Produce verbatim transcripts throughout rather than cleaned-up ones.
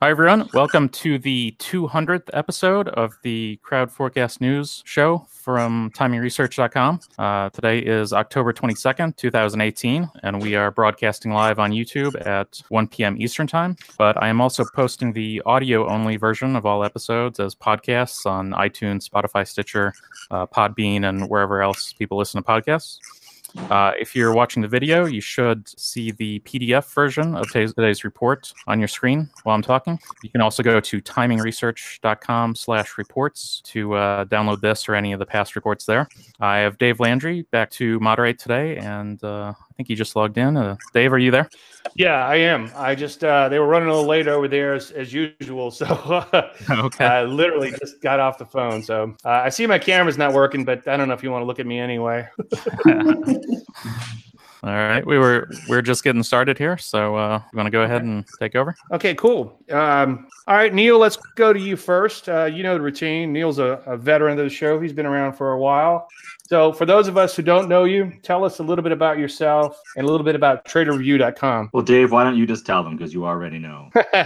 Hi, everyone. Welcome to the two hundredth episode of the Crowd Forecast News show from timing research dot com. Uh, today is October twenty-second, twenty eighteen, and we are broadcasting live on YouTube at one p.m. Eastern Time. But I am also posting the audio-only version of all episodes as podcasts on iTunes, Spotify, Stitcher, uh, Podbean, and wherever else people listen to podcasts. Uh, if you're watching the video, you should see the P D F version of today's, today's report on your screen while I'm talking. You can also go to timing research dot com slash reports to uh, download this or any of the past reports there. I have Dave Landry back to moderate today, and uh, I think he just logged in. Uh, Dave, are you there? Yeah, I am. I just, uh, they were running a little late over there as, as usual. So okay. I literally just got off the phone. So uh, I see my camera's not working, but I don't know if you want to look at me anyway. All right, we were we we're just getting started here, so uh, you want to go ahead and take over? Okay, cool. Um, all right, Neil, let's go to you first. Uh, you know the routine. Neil's a, a veteran of the show. He's been around for a while. So for those of us who don't know you, tell us a little bit about yourself and a little bit about trader review dot com. Well, Dave, why don't you just tell them, because you already know.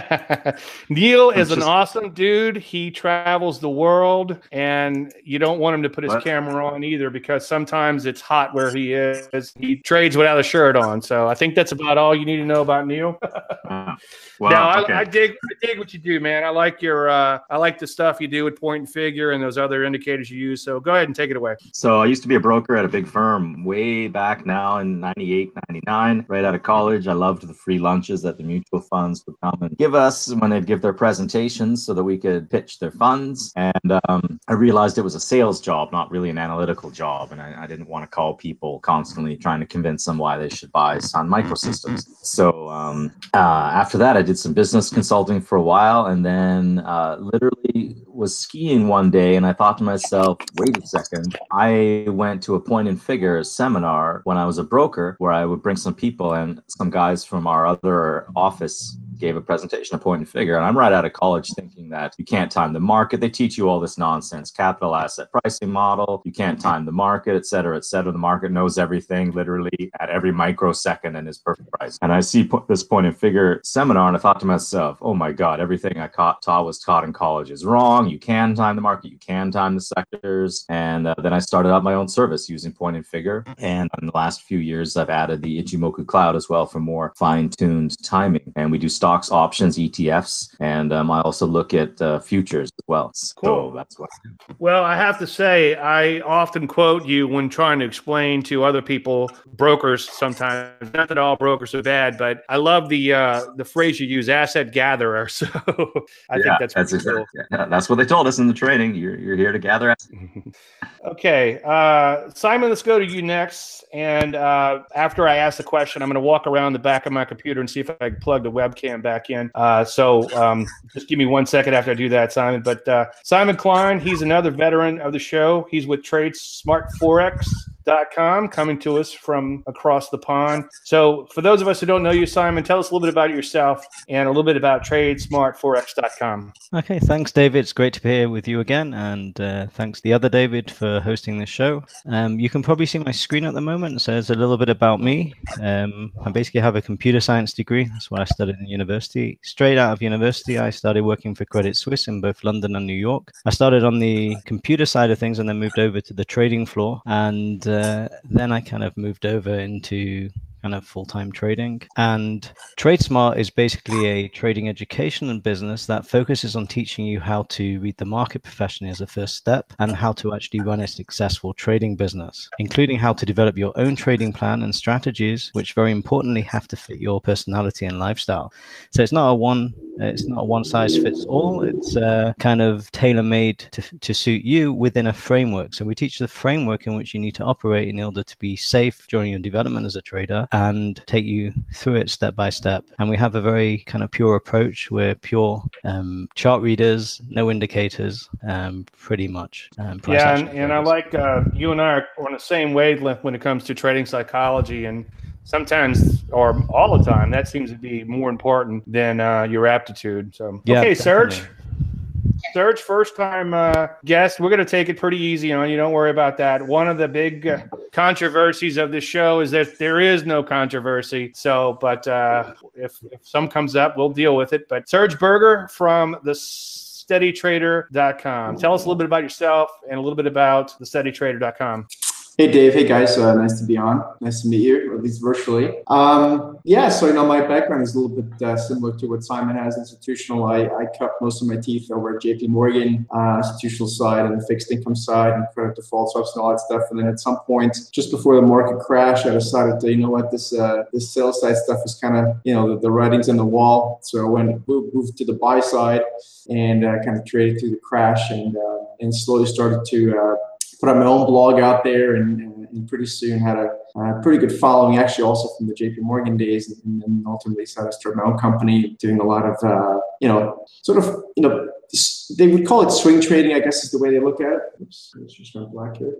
Neil is just... an awesome dude. He travels the world, and you don't want him to put his what? camera on either, because sometimes it's hot where he is. He trades without a shirt on. So I think that's about all you need to know about Neil. uh, well, no, I, okay. I dig I dig what you do, man. I like your uh, I like the stuff you do with point and figure and those other indicators you use. So go ahead and take it away. So I used to be a broker at a big firm way back now in ninety-eight, ninety-nine, right out of college. I loved the free lunches that the mutual funds would come and give us when they'd give their presentations so that we could pitch their funds. And um, I realized it was a sales job, not really an analytical job. And I, I didn't want to call people constantly trying to convince them why they should buy Sun Microsystems. So um, uh, after that, I did some business consulting for a while, and then uh, literally was skiing one day, and I thought to myself, wait a second, I went to a point and figure seminar when I was a broker where I would bring some people, and some guys from our other office gave a presentation of point and figure. And I'm right out of college thinking that you can't time the market. They teach you all this nonsense, capital asset pricing model. You can't time the market, et cetera, et cetera. The market knows everything literally at every microsecond and is perfect price. And I see po- this point and figure seminar, and I thought to myself, oh my God, everything I caught, taught was taught in college is wrong. You can time the market. You can time the sectors. And uh, then I started out my own service using point and figure. And in the last few years, I've added the Ichimoku Cloud as well for more fine-tuned timing. And we do stocks, options, E T Fs, and um, I also look at uh, futures as well. So cool. That's what I do. Well, I have to say, I often quote you when trying to explain to other people, brokers sometimes, not that all brokers are bad, but I love the uh, the phrase you use, asset gatherer. So I yeah, think that's that's exactly, cool. Yeah, that's what they told us in the training. You're, you're here to gather. Okay. Uh, Simon, let's go to you next. And uh, after I ask the question, I'm going to walk around the back of my computer and see if I can plug the webcam back in. Uh, so um, just give me one second after I do that, Simon. But uh, Simon Klein, he's another veteran of the show. He's with Trade Smart Forex dot com, coming to us from across the pond. So for those of us who don't know you, Simon, tell us a little bit about yourself and a little bit about Trade Smart Forex dot com. Okay, thanks, David. It's great to be here with you again. And uh, thanks the other David for hosting this show. Um, you can probably see my screen at the moment. So there's a little bit about me. Um, I basically have a computer science degree. That's what I studied in university. Straight out of university, I started working for Credit Suisse in both London and New York. I started on the computer side of things and then moved over to the trading floor. And uh, then I kind of moved over into kind of full-time trading. And TradeSmart is basically a trading education and business that focuses on teaching you how to read the market professionally as a first step and how to actually run a successful trading business, including how to develop your own trading plan and strategies, which very importantly have to fit your personality and lifestyle. So it's not a one it's not a one size fits all. It's uh, kind of tailor-made to, to suit you within a framework. So we teach the framework in which you need to operate in order to be safe during your development as a trader and take you through it step by step. And we have a very kind of pure approach. We're pure um, chart readers, no indicators, um, pretty much. Um, yeah, and, and I like uh, you and I are on the same wavelength when it comes to trading psychology, and sometimes, or all the time, that seems to be more important than uh, your aptitude. So, yeah, okay, definitely. Serge. Serge, first time uh, guest. We're going to take it pretty easy on you. Don't worry about that. One of the big uh, controversies of this show is that there is no controversy. So, but uh, if, if some comes up, we'll deal with it. But Serge Berger from the steady trader dot com. Tell us a little bit about yourself and a little bit about the steady trader dot com. Hey, Dave. Hey, guys. Uh, nice to be on. Nice to meet you, or at least virtually. Um, yeah, so, you know, my background is a little bit uh, similar to what Simon has, institutional. I, I cut most of my teeth over at J P Morgan, uh, institutional side and the fixed income side and credit default swaps and all that stuff. And then at some point, just before the market crash, I decided to, you know what, this uh, this sales side stuff is kind of, you know, the, the writing's on the wall. So I went, moved to the buy side and uh, kind of traded through the crash and, uh, and slowly started to uh, put up my own blog out there, and, and, and pretty soon had a, a pretty good following, actually also from the J P Morgan days, and then ultimately started to start my own company, doing a lot of, uh, you know, sort of, you know, they would call it swing trading, I guess is the way they look at it. Oops, it's just went black here.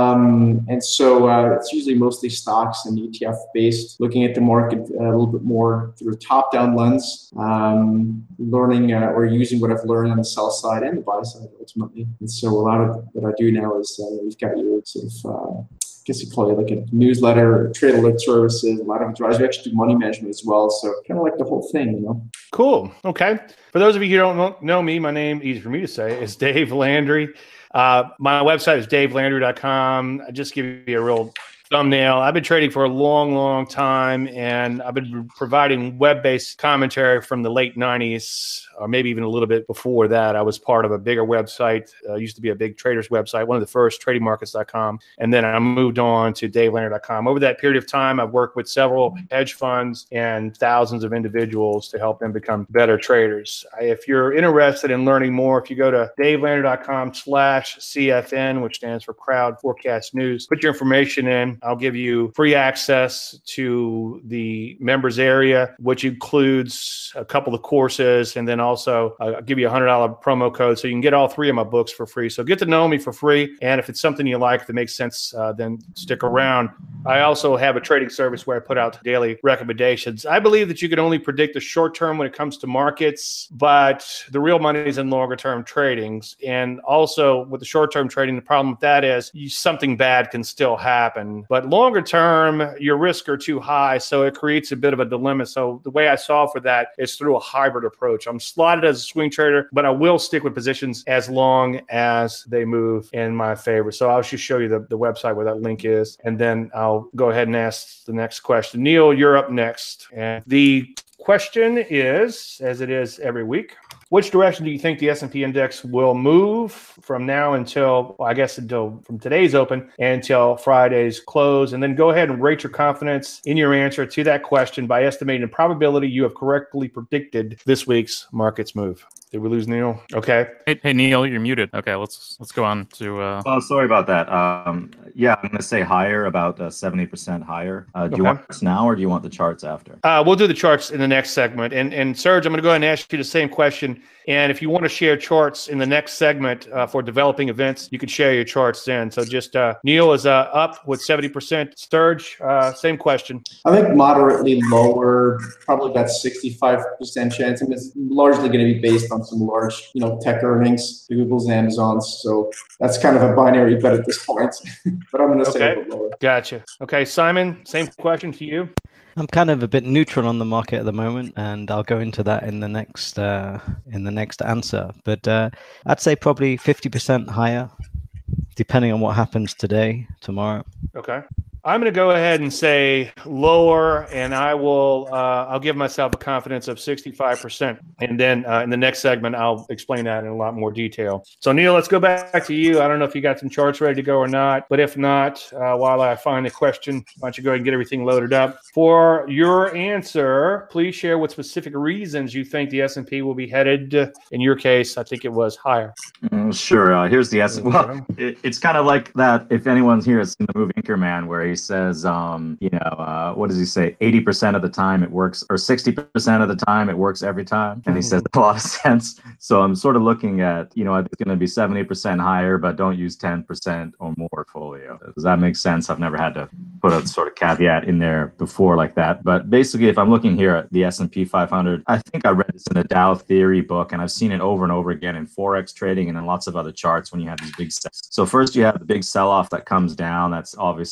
Um, and so uh, it's usually mostly stocks and E T F based, looking at the market a little bit more through a top-down lens, um, learning uh, or using what I've learned on the sell side and the buy side ultimately. And so a lot of what I do now is uh, we've got your sort of, uh, I guess you call it like a newsletter, trade alert services, a lot of advisory. We actually do money management as well. So kind of like the whole thing, you know. Cool. Okay. For those of you who don't know me, my name, easy for me to say, is Dave Landry. Uh, my website is dave landry dot com. I just give you a real thumbnail. I've been trading for a long, long time, and I've been providing web-based commentary from the late nineties, or maybe even a little bit before that. I was part of a bigger website, uh, used to be a big traders website, one of the first, trading markets dot com, and then I moved on to dave landry dot com. Over that period of time, I've worked with several hedge funds and thousands of individuals to help them become better traders. I, if you're interested in learning more, if you go to dave landry dot com slash C F N, which stands for Crowd Forecast News, put your information in. I'll give you free access to the members area, which includes a couple of courses, and then also uh, I'll give you a one hundred dollars promo code so you can get all three of my books for free. So get to know me for free, and if it's something you like that makes sense, uh, then stick around. I also have a trading service where I put out daily recommendations. I believe that you can only predict the short term when it comes to markets, but the real money is in longer term tradings. And also with the short term trading, the problem with that is you, something bad can still happen. But longer term, your risks are too high, so it creates a bit of a dilemma. So the way I solve for that is through a hybrid approach. I'm slotted as a swing trader, but I will stick with positions as long as they move in my favor. So I'll just show you the, the website where that link is, and then I'll go ahead and ask the next question. Neil, you're up next. And the question is, as it is every week, which direction do you think the S and P index will move from now until, well, I guess until from today's open until Friday's close? And then go ahead and rate your confidence in your answer to that question by estimating the probability you have correctly predicted this week's markets move. Did we lose Neil? Okay. Hey, hey Neil, you're muted. Okay, let's let's go on to. Uh... Oh, sorry about that. Um, yeah, I'm going to say higher, about uh, seventy percent higher. Uh, do okay. you want this now, or do you want the charts after? Uh, we'll do the charts in the next segment. And and Serge, I'm going to go ahead and ask you the same question. And if you want to share charts in the next segment uh, for developing events, you can share your charts then. So just uh, Neil is uh, up with seventy percent. Serge, uh, same question. I think moderately lower, probably about sixty-five percent chance. I mean, it's largely going to be based on some large, you know, tech earnings, the Googles and Amazons. So that's kind of a binary bet at this point. But I'm going to say okay. a bit lower. Gotcha. Okay, Simon, same question to you. I'm kind of a bit neutral on the market at the moment, and I'll go into that in the next uh, in the next answer. But uh, I'd say probably fifty percent higher, depending on what happens today, tomorrow. Okay. I'm going to go ahead and say lower, and I will. Uh, I'll give myself a confidence of sixty-five percent, and then uh, in the next segment, I'll explain that in a lot more detail. So, Neil, let's go back to you. I don't know if you got some charts ready to go or not, but if not, uh, while I find the question, why don't you go ahead and get everything loaded up? For your answer, please share what specific reasons you think the S and P will be headed. In your case, I think it was higher. Mm, sure. Uh, here's the S and P. Well, it, it's kind of like that. If anyone's here, it's in the movie Anchorman, where he says, um, you know, uh, what does he say? eighty percent of the time it works, or sixty percent of the time it works every time. And he says a lot of sense. So I'm sort of looking at, you know, it's going to be seventy percent higher, but don't use ten percent or more portfolio. Does that make sense? I've never had to put a sort of caveat in there before like that. But basically, if I'm looking here at the S and P five hundred, I think I read this in a Dow theory book, and I've seen it over and over again in Forex trading and in lots of other charts when you have these big sets. So first you have the big sell-off that comes down. That's obviously the bottom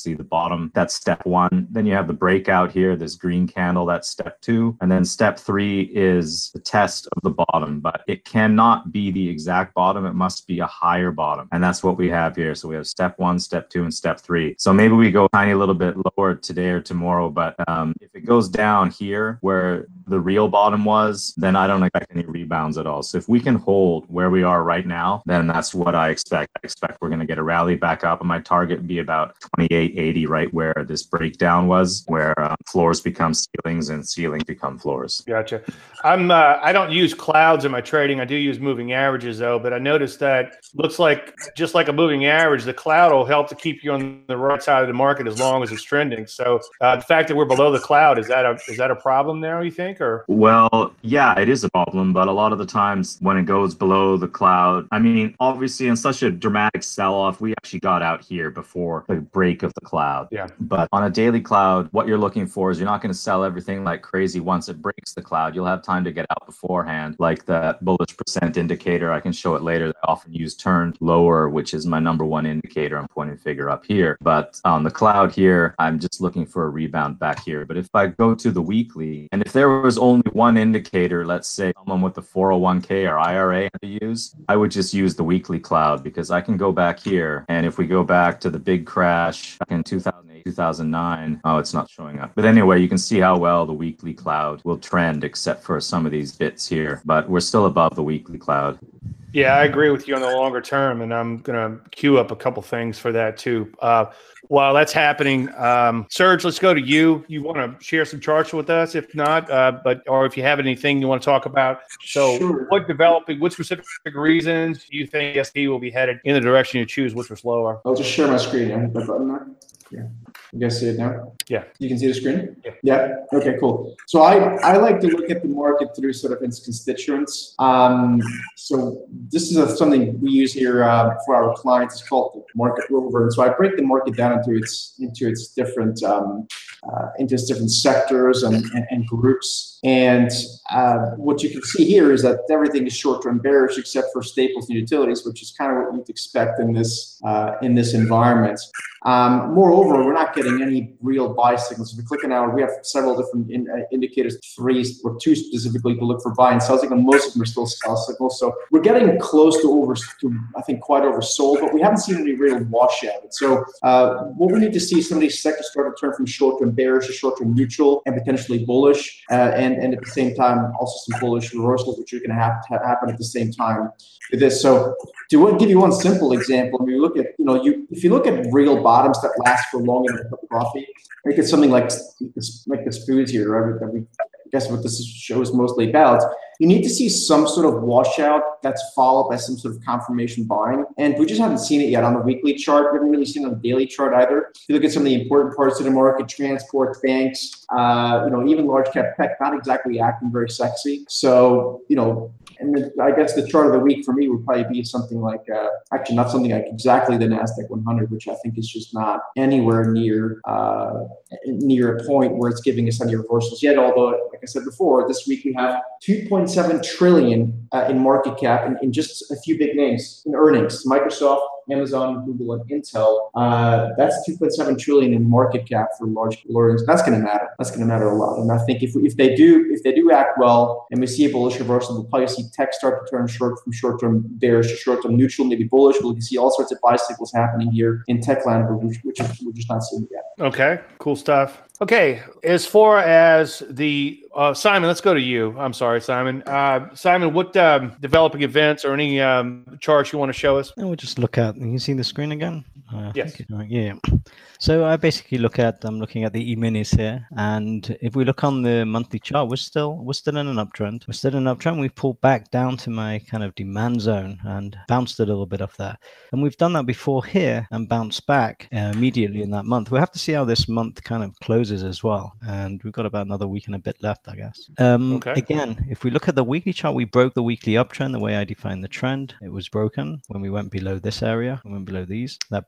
bottom. That's step one. Then you have the breakout here, this green candle, that's step two. And then step three is the test of the bottom, but it cannot be the exact bottom. It must be a higher bottom. And that's what we have here. So we have step one, step two, and step three. So maybe we go a tiny little bit lower today or tomorrow, but um, if it goes down here where the real bottom was, then I don't expect any rebounds at all. So if we can hold where we are right now, then that's what I expect. I expect we're going to get a rally back up, and my target would be about twenty-eight eighty, right where this breakdown was, where uh, floors become ceilings and ceilings become floors. Gotcha. I'm uh, I don't use clouds in my trading. I do use moving averages though, but I noticed that looks like just like a moving average, the cloud will help to keep you on the right side of the market as long as it's trending. So uh, the fact that we're below the cloud, is that a is that a problem now, you think? Or well, yeah, it is a problem, but a lot of the times when it goes below the cloud, I mean, obviously in such a dramatic sell-off, we actually got out here before the break of the cloud. Yeah. But on a daily cloud, what you're looking for is you're not going to sell everything like crazy once it breaks the cloud. You'll have time to get out beforehand, like the bullish percent indicator. I can show it later. I often use turned lower, which is my number one indicator. I'm pointing figure up here. But on the cloud here, I'm just looking for a rebound back here. But if I go to the weekly, and if there was only one indicator, let's say someone with the four oh one k or I R A to use, I would just use the weekly cloud, because I can go back here. And if we go back to the big crash back in two thousand eight, two thousand nine, oh, it's not showing up. But anyway, you can see how well the weekly cloud will trend, except for some of these bits here. But we're still above the weekly cloud. yeah, I agree with you on the longer term, and I'm going to queue up a couple things for that too. Uh, while that's happening, um, Serge, let's go to you. You want to share some charts with us? If not, uh, but or if you have anything you want to talk about. So Sure. what developing, what specific reasons do you think S P will be headed in the direction you choose, which was lower? I'll just share my screen. Yeah, hit that button there. Yeah. You guys see it now? Yeah. You can see the screen? Yeah. Yeah. Okay, cool. So I, I like to look at the market through sort of its constituents. Um, so this is a, something we use here uh, for our clients. It's called the market rover. And so I break the market down into its into its different um, uh, into its different sectors and, and, and groups. And uh, what you can see here is that everything is short-term bearish except for staples and utilities, which is kind of what you'd expect in this uh, in this environment. Um, moreover, we're not getting any real buy signals. If we click on our, we have several different in, uh, indicators, three or two specifically to look for buy and sell signals. Most of them are still sell signals. So we're getting close to over, to, I think, quite oversold, but we haven't seen any real washout. And so uh, what we need to see, some of these sectors start to turn from short-term bearish to short-term neutral and potentially bullish, uh, and, and at the same time, also some bullish reversals, which are going to have to happen at the same time with this. So to give you one simple example, when you look at, you know, you if you look at real bottoms that last for longer than a cup of coffee, make it something like this, like this food here, right? That we, I guess what this show is mostly about. You need to see some sort of washout that's followed by some sort of confirmation buying. And we just haven't seen it yet on the weekly chart. We haven't really seen it on the daily chart either. If you look at some of the important parts of the market, transport, banks, uh, you know, even large cap tech, not exactly acting very sexy. So, you know, and then I guess the chart of the week for me would probably be something like, uh, actually not something like exactly the NASDAQ one hundred, which I think is just not anywhere near uh, near a point where it's giving us any reversals yet. Although, like I said before, this week we have two point seven trillion uh, in market cap in, in just a few big names in earnings: Microsoft, Amazon, Google, and Intel. Uh, that's two point seven trillion in market cap for large earnings. That's going to matter. That's going to matter a lot. And I think if if they do if they do act well and we see a bullish reversal, we'll probably see tech start to turn short from short-term bearish to short-term neutral, maybe bullish. We'll see all sorts of buy signals happening here in tech land, which, which we're just not seeing yet. Okay, cool stuff. Okay, as far as the uh, Simon, let's go to you. I'm sorry, Simon. Uh, Simon, what um, developing events or any um, charts you want to show us? And we'll just look at. You can see the screen again. Uh, Yes. think it- uh, yeah. So I basically look at. I'm looking at the E-minis here, and if we look on the monthly chart, we're still we're still in an uptrend. We're still in an uptrend. We've pulled back down to my kind of demand zone and bounced a little bit off that. And we've done that before here and bounced back uh, immediately in that month. We'll have to see how this month kind of closes as well. And we've got about another week and a bit left, I guess. Um, Okay. Again, if we look at the weekly chart, we broke the weekly uptrend the way I defined the trend. It was broken when we went below this area, we went below these. That break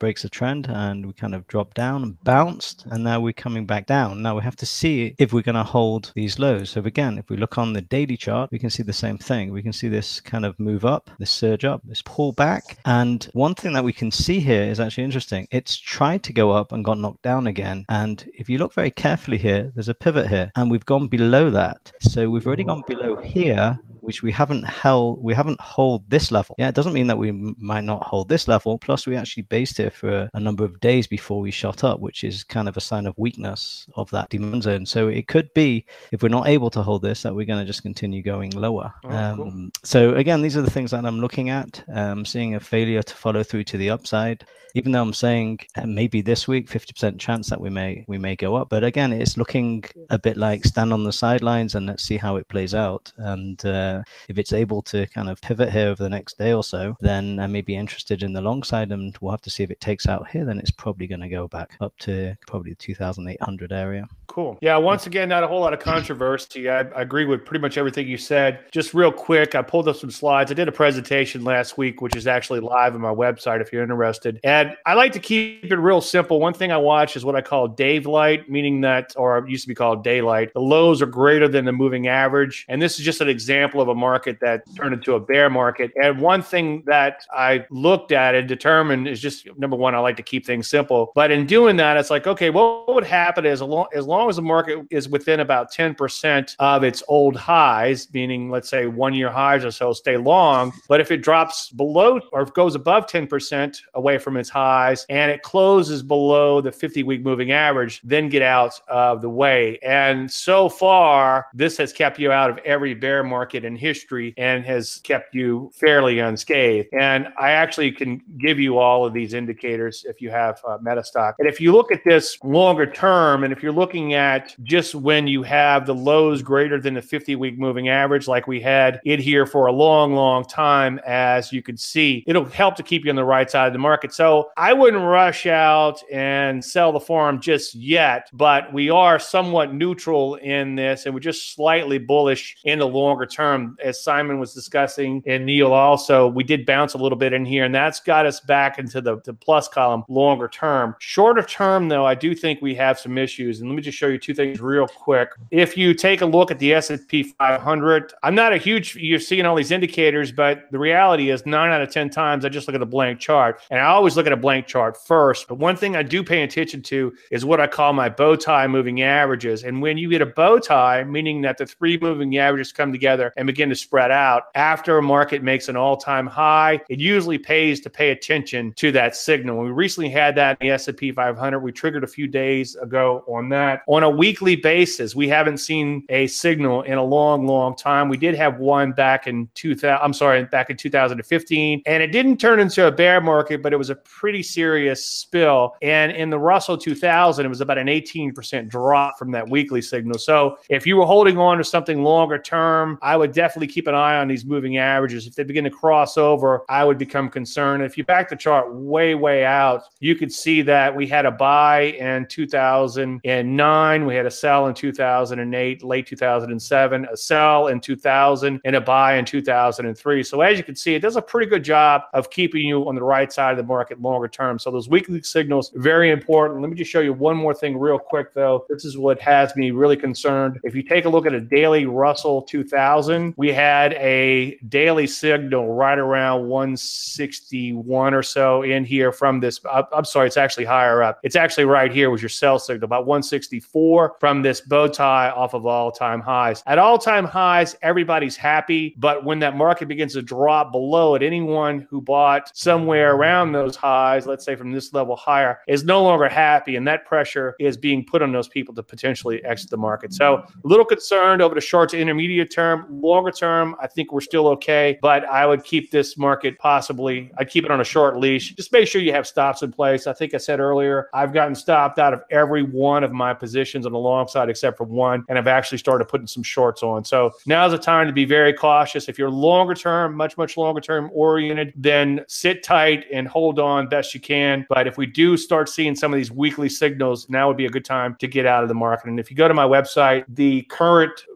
breaks the trend, and we kind of dropped down and bounced, and now we're coming back down. Now we have to see if we're going to hold these lows. So again, if we look on the daily chart, we can see the same thing. We can see this kind of move up, this surge up, this pull back. And one thing that we can see here is actually interesting. It's tried to go up and got knocked down again. And if you look very carefully here, there's a pivot here, and we've gone below that. So we've already gone below here, which we haven't held, we haven't hold this level. Yeah, it doesn't mean that we m- might not hold this level. Plus, we actually based here for a number of days before we shot up, which is kind of a sign of weakness of that demand zone. So it could be, if we're not able to hold this, that we're going to just continue going lower. Oh, um, cool. So again, these are the things that I'm looking at, um, seeing a failure to follow through to the upside. Even though I'm saying uh, maybe this week, fifty percent chance that we may we may go up. But again, it's looking a bit like stand on the sidelines and let's see how it plays out. And uh, if it's able to kind of pivot here over the next day or so, then I may be interested in the long side, and we'll have to see if it takes out here. Then it's probably going to go back up to probably the two thousand eight hundred area. Cool. Yeah, once again, not a whole lot of controversy. I, I agree with pretty much everything you said. Just real quick, I pulled up some slides. I did a presentation last week, which is actually live on my website if you're interested. And I like to keep it real simple. One thing I watch is what I call Dave light, meaning that, or it used to be called daylight. The lows are greater than the moving average. And this is just an example of a market that turned into a bear market. And one thing that I looked at and determined is just, number one, I like to keep things simple. But in doing that, it's like, okay, what would happen is as long, as long as the market is within about ten percent of its old highs, meaning let's say one year highs or so, stay long. But if it drops below or goes above ten percent away from its highs and it closes below the fifty week moving average, then get out of the way. And so far, this has kept you out of every bear market in history and has kept you fairly unscathed. And I actually can give you all of these indicators if you have uh, Metastock. And if you look at this longer term, and if you're looking at just when you have the lows greater than the fifty week moving average, like we had it here for a long, long time, as you can see, it'll help to keep you on the right side of the market. So I wouldn't rush out and sell the farm just yet, but we are somewhat neutral in this, and we're just slightly bullish in the longer term. As Simon was discussing, and Neil also, we did bounce a little bit in here, and that's got us back into the, the plus column longer term. Shorter term, though, I do think we have some issues, and let me just show you two things real quick. If you take a look at the S and P five hundred, I'm not a huge, you're seeing all these indicators, but the reality is nine out of ten times I just look at a blank chart, and I always look at a blank chart first. But one thing I do pay attention to is what I call my bow tie moving averages. And when you get a bow tie, meaning that the three moving averages come together and begin to spread out after a market makes an all-time high, it usually pays to pay attention to that signal. We recently had that in the S and P five hundred. We triggered a few days ago on that. On a weekly basis, we haven't seen a signal in a long, long time. We did have one back in two thousand. I'm sorry, back in two thousand fifteen, and it didn't turn into a bear market, but it was a pretty serious spill. And in the Russell two thousand, it was about an eighteen percent drop from that weekly signal. So if you were holding on to something longer term, I would definitely keep an eye on these moving averages. If they begin to cross over, I would become concerned. If you back the chart way, way out, you could see that we had a buy in two thousand nine, we had a sell in two thousand eight, late two thousand seven, a sell in two thousand, and a buy in two thousand three. So as you can see, it does a pretty good job of keeping you on the right side of the market longer term. So those weekly signals, very important. Let me just show you one more thing real quick, though. This is what has me really concerned. If you take a look at a daily Russell two thousand, we had a daily signal right around one sixty-one or so in here from this. I'm sorry, it's actually higher up. It's actually right here was your sell signal, about one sixty-four from this bow tie off of all-time highs. At all-time highs, everybody's happy, but when that market begins to drop below it, anyone who bought somewhere around those highs, let's say from this level higher, is no longer happy, and that pressure is being put on those people to potentially exit the market. So a little concerned over the short to intermediate term. Longer term, I think we're still okay, but I would keep this market possibly, I'd keep it on a short leash. Just make sure you have stops in place. I think I said earlier, I've gotten stopped out of every one of my positions on the long side except for one, and I've actually started putting some shorts on. So now's the time to be very cautious. If you're longer term, much, much longer term oriented, then sit tight and hold on best you can. But if we do start seeing some of these weekly signals, now would be a good time to get out of the market. And if you go to my website, the current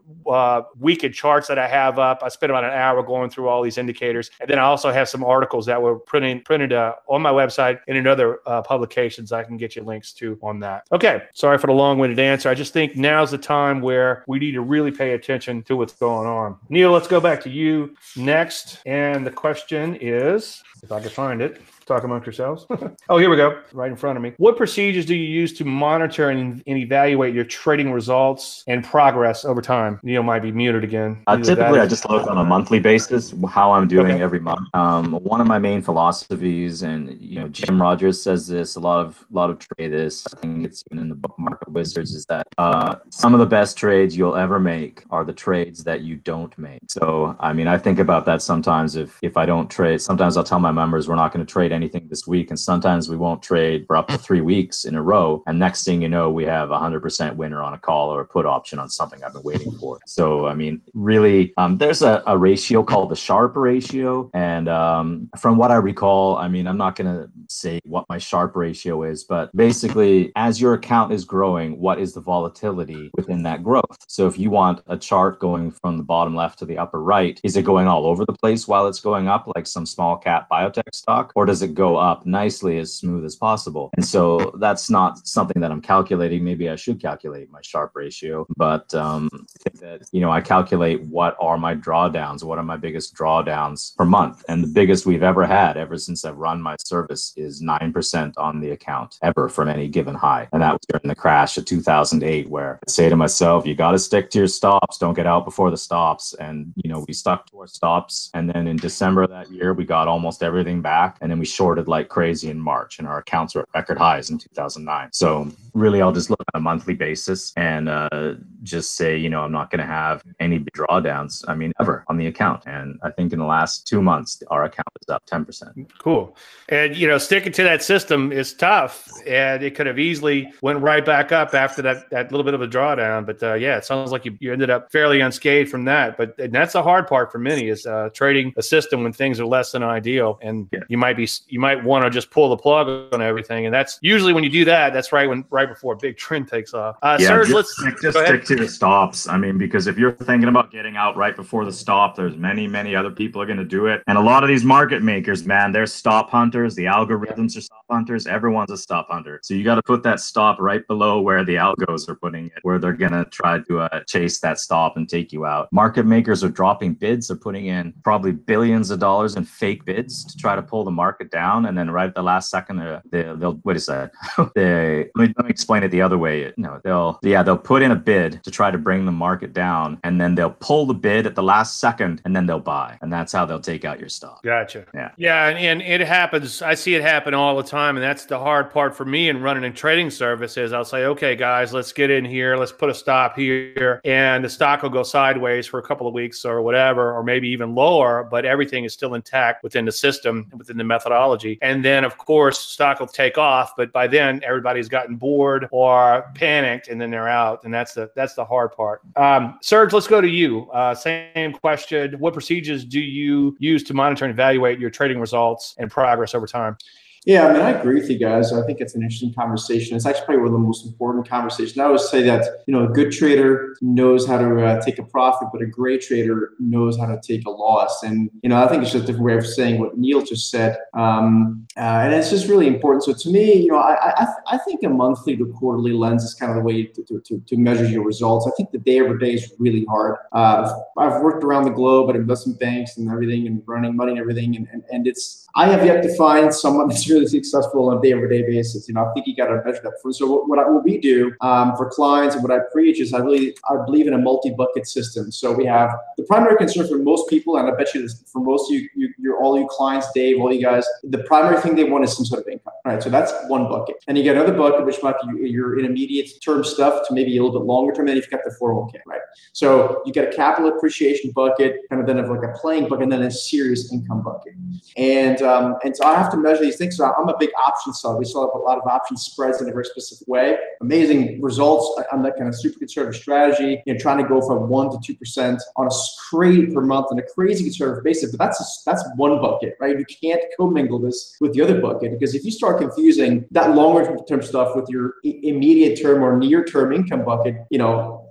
uh, weekend charts that I have up. I spent about an hour going through all these indicators. And then I also have some articles that were printed, printed uh, on my website and in other uh, publications I can get you links to on that. Okay, sorry for the long-winded answer. I just think now's the time where we need to really pay attention to what's going on. Neil, let's go back to you next. And the question is, if I can find it, talk amongst yourselves. Oh, here we go, right in front of me. What procedures do you use to monitor and, and evaluate your trading results and progress over time? Neil might be muted again. Uh, typically, I just look on a monthly basis how I'm doing okay. every month. Um, one of my main philosophies, and you know, Jim Rogers says this, a lot of a lot of traders, I think it's even in the book Market Wizards, is that uh, some of the best trades you'll ever make are the trades that you don't make. So, I mean, I think about that sometimes. If if I don't trade, sometimes I'll tell my members we're not going to trade anything this week, and sometimes we won't trade for up to three weeks in a row, and next thing you know we have a hundred percent winner on a call or a put option on something I've been waiting for. So I mean, really, um, there's a, a ratio called the Sharpe ratio, and um, from what I recall, I mean, I'm not going to say what my Sharpe ratio is, but basically as your account is growing, what is the volatility within that growth? So if you want a chart going from the bottom left to the upper right, is it going all over the place while it's going up like some small cap biotech stock, or does it go up nicely as smooth as possible? And so that's not something that I'm calculating. Maybe I should calculate my Sharpe ratio, but um, I think that, you know, I calculate what are my drawdowns, what are my biggest drawdowns per month. And the biggest we've ever had ever since I've run my service is nine percent on the account ever from any given high. And that was during the crash of two thousand eight, where I say to myself, you got to stick to your stops. Don't get out before the stops. And, you know, we stuck to our stops. And then in December of that year, we got almost everything back. And then we shorted like crazy in March, and our accounts were at record highs in two thousand nine. So really, I'll just look on a monthly basis and uh, just say, you know, I'm not going to have any drawdowns, I mean, ever on the account. And I think in the last two months, our account is up ten percent. Cool. And, you know, sticking to that system is tough, and it could have easily went right back up after that, that little bit of a drawdown. But uh, yeah, it sounds like you, you ended up fairly unscathed from that. But and that's the hard part for many, is uh, trading a system when things are less than ideal. And yeah. you might be, you might want to just pull the plug on everything. And that's usually when you do that, that's right when, right before a big trend takes off. Uh, yeah, Serge, just, let's stick, just stick to the stops. I mean, because if you're thinking about getting out right before the stop, there's many, many other people are going to do it. And a lot of these market makers, man, they're stop hunters. The algorithms are stop hunters. Everyone's a stop hunter. So you got to put that stop right below where the algos are putting it, where they're going to try to uh, chase that stop and take you out. Market makers are dropping bids. They're putting in probably billions of dollars in fake bids to try to pull the market down. And then right at the last second, uh, they, they'll, what is that? they, let, me, let me explain it the other way. No, they'll, yeah, they'll put in a bid to try to bring the market down, and then they'll pull the bid at the last second, and then they'll buy. And that's how they'll take out your stock. Gotcha. Yeah. Yeah. And, and it happens. I see it happen all the time. And that's the hard part for me in running a trading service is I'll say, okay, guys, let's get in here. Let's put a stop here. And the stock will go sideways for a couple of weeks or whatever, or maybe even lower, but everything is still intact within the system, within the methodology. And then, of course, stock will take off. But by then, everybody's gotten bored or panicked, and then they're out. And that's the that's the hard part. Um, Serge, let's go to you. Uh, same question. What procedures do you use to monitor and evaluate your trading results and progress over time? Yeah, I mean, I agree with you guys. I think it's an interesting conversation. It's actually probably one of the most important conversations. I always say that, you know, a good trader knows how to uh, take a profit, but a great trader knows how to take a loss. And, you know, I think it's just a different way of saying what Neil just said. Um, uh, and it's just really important. So to me, you know, I, I I think a monthly to quarterly lens is kind of the way to, to, to measure your results. I think the day over day is really hard. Uh, I've worked around the globe at investment banks and everything, and running money and everything. And, and, and it's, I have yet to find someone that's really successful on a day-over-day basis. You know, I think you got to measure that first. So what, what, I, what we do um, for clients and what I preach is I really I believe in a multi-bucket system. So we have the primary concern for most people, and I bet you this, for most of you, you, you're all you clients, Dave, all you guys, the primary thing they want is some sort of income. All right, so that's one bucket. And you get another bucket, which might be your intermediate term stuff to maybe a little bit longer term. And then you've got the four oh one k, right? So you get a capital appreciation bucket, kind of then of like a playing bucket, and then a serious income bucket. And um, and so I have to measure these things. So I'm a big option seller. We sell a lot of option spreads in a very specific way. Amazing results on that kind of super conservative strategy. You know, trying to go from one to two percent on a trade per month on a crazy conservative basis. But that's a, that's one bucket, right? You can't commingle this with the other bucket, because if you start confusing that longer term stuff with your immediate term or near term income bucket, you know,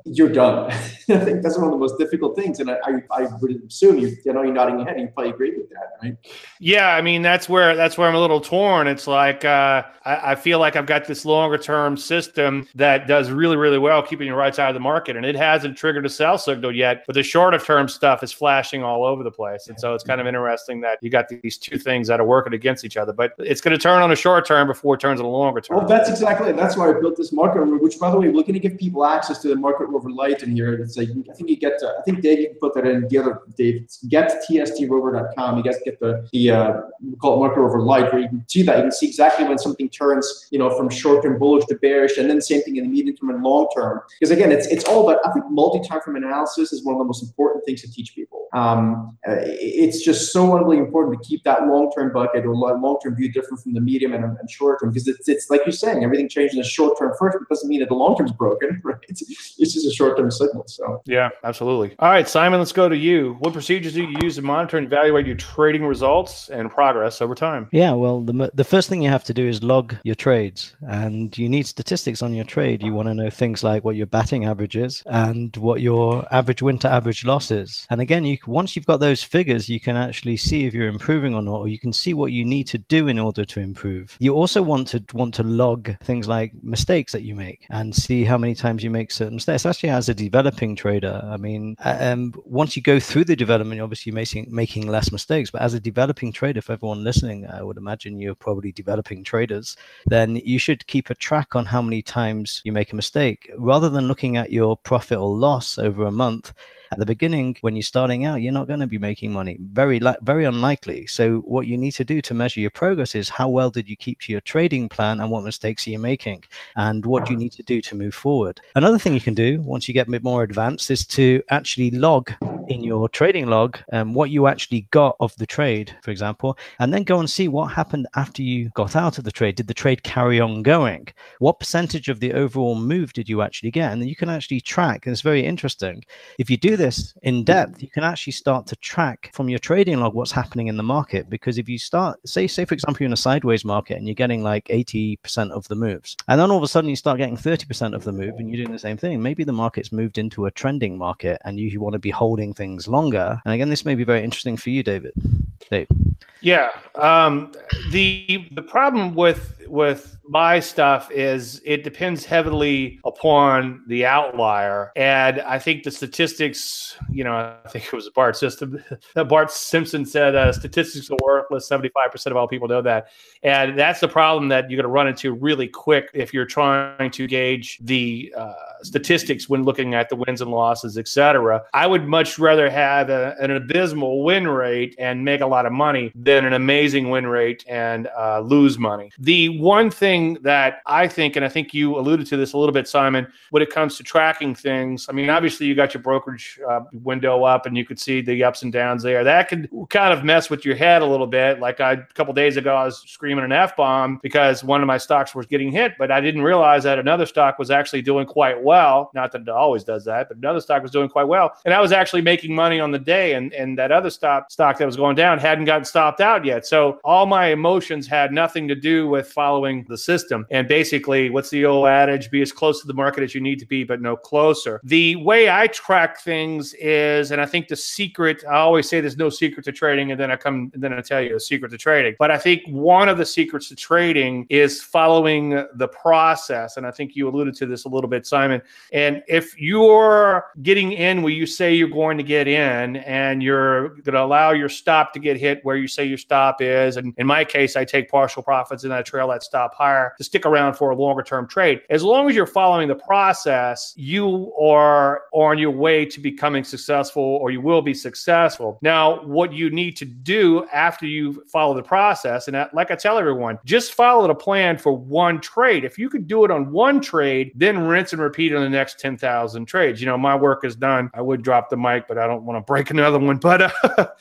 you're done. I think that's one of the most difficult things. And I, I, I would assume you, you know, you're nodding your head, you probably agree with that, right? Yeah, I mean, that's where that's where I'm a little torn. It's like uh, I, I feel like I've got this longer term system that does really, really well keeping your right side of the market, and it hasn't triggered a sell signal yet. But the shorter term stuff is flashing all over the place, and so it's kind of interesting that you got these two things that are working against each other. But it's going to turn on a short term before it turns on a longer term. Well, that's exactly it. That's why I built this market rover, which, by the way, we're going to give people access to the market rover light in here. It's like, I think you get to, I think Dave, you can put that in the other, Dave, it's get t s t rover dot com. You guys get the, the uh, we call it market rover light, where you can see that. You can see exactly when something turns, you know, from short-term bullish to bearish, and then the same thing in the medium term and long-term. Because again, it's it's all about, I think multi-time frame analysis is one of the most important things to teach people. Um, it's just so unbelievably important to keep that long-term bucket or long-term view different from the medium and, and short-term, because it's, it's like you're saying, everything changes in the short-term first, but it doesn't mean that the long-term is broken, right? It's, it's just a short-term signal. So yeah, absolutely. All right, Simon, let's go to you. What procedures do you use to monitor and evaluate your trading results and progress over time? Yeah, well, the the first thing you have to do is log your trades, and you need statistics on your trade. You want to know things like what your batting average is and what your average win to average loss is. And again, you once you've got those figures, you can actually see if you're improving or not, or you can see what you need to do in order to improve. You also want to want to log things like mistakes that you make and see how many times you make certain mistakes. Especially as a developing trader, I mean, um, once you go through the development, you're obviously making making less mistakes. But as a developing trader, for everyone listening, I would imagine you're probably developing traders, then you should keep a track on how many times you make a mistake. Rather than looking at your profit or loss over a month, at the beginning, when you're starting out, you're not going to be making money. Very, li- very unlikely. So what you need to do to measure your progress is how well did you keep to your trading plan and what mistakes are you making and what do you need to do to move forward. Another thing you can do once you get a bit more advanced is to actually log in your trading log um, what you actually got of the trade, for example, and then go and see what happened after you got out of the trade. Did the trade carry on going? What percentage of the overall move did you actually get? And then you can actually track, and it's very interesting. If you do this in depth, you can actually start to track from your trading log what's happening in the market. Because if you start, say, say for example, you're in a sideways market and you're getting like eighty percent of the moves, and then all of a sudden you start getting thirty percent of the move and you're doing the same thing, maybe the market's moved into a trending market and you, you want to be holding things longer. And again, this may be very interesting for you, David. Dave. Yeah. Um, the the problem with with my stuff is it depends heavily upon the outlier. And I think the statistics, you know, I think it was Bart system. Bart Simpson said uh, statistics are worthless. seventy-five percent of all people know that. And that's the problem that you're going to run into really quick if you're trying to gauge the uh, statistics when looking at the wins and losses, et cetera. I would much rather have a, an abysmal win rate and make a lot of money than an amazing win rate and uh, lose money. The one thing that I think, and I think you alluded to this a little bit, Simon, when it comes to tracking things, I mean, obviously you got your brokerage uh, window up and you could see the ups and downs there. That could kind of mess with your head a little bit. Like I, a couple days ago, I was screaming an F-bomb because one of my stocks was getting hit, but I didn't realize that another stock was actually doing quite well. Not that it always does that, but another stock was doing quite well. And I was actually making money on the day, and, and that other stock, stock that was going down hadn't gotten stopped out yet. So all my emotions had nothing to do with following the system. And basically, what's the old adage? Be as close to the market as you need to be, but no closer. The way I track things is, and I think the secret, I always say there's no secret to trading, and then I come, and then I tell you a secret to trading. But I think one of the secrets to trading is following the process. And I think you alluded to this a little bit, Simon. And if you're getting in where you say you're going to get in, and you're going to allow your stop to get hit where you say your stop is, and in my case, I take partial profits and I trail that stop higher to stick around for a longer term trade. As long as you're following the process, you are on your way to becoming successful, or you will be successful. Now, what you need to do after you follow the process, and like I tell everyone, just follow the plan for one trade. If you could do it on one trade, then rinse and repeat on the next ten thousand trades. You know, my work is done. I would drop the mic, but I don't want to break another one. But uh,